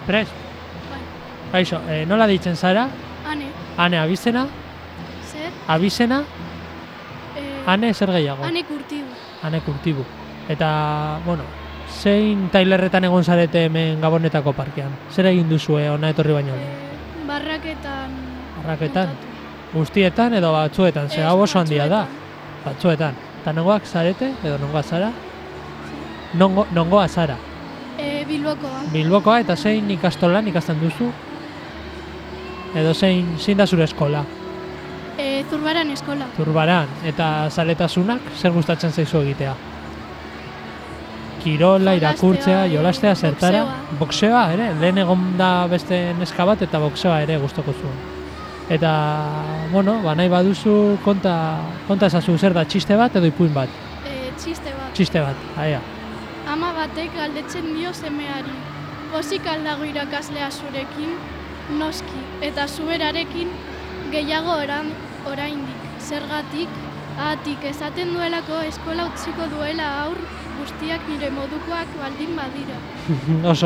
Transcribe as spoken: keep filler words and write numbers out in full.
Prest? Bai. Kaixo, eh, nola ditzen zara? Ane. Ane, abizena? Zer? Abizena? Eh, Ane, zer gehiago? Ane kurtibu. Ane kurtibu. Eta, bueno, zein tailerretan egon zarete hemen Gabonetako parkean? Zer egin duzue ona etorri baino lehen? Eh, barraketan. Barraketan? montatu. Guztietan edo batzuetan? Ze Ez, hau oso handia da. batzuetan. Batzuetan. Eta nongoak zarete edo nongoa zara? Nongo, nongoa zara? Eh, Bilbokoa. Bilbokoa eta zein ikastolan ikasten duzu? Edo zein, zein da zure eskola? Eh, Zurbaran eskola. Zurbaran, eta zaletasunak zer gustatzen zaizu egitea? Kirola, Jolastea, irakurtzea, eh, jolastea, zertara? boxeoa. Boxeoa ere, lehen egon da beste neska bat eta boxeoa ere gustoko zuen. Eta, bueno, ba, nahi baduzu konta, konta ezazu zer da, txiste bat edo ipuin bat? Eh, txiste bat. Txiste bat, aia. Ama batek galdetzen dio semeari. Pozik aldago irakaslea zurekin, noski, eta zuberarekin gehiago oran, oraindik. Zergatik, ahatik esaten duelako eskola utziko duela aur guztiak nire modukoak baldin badira. Oso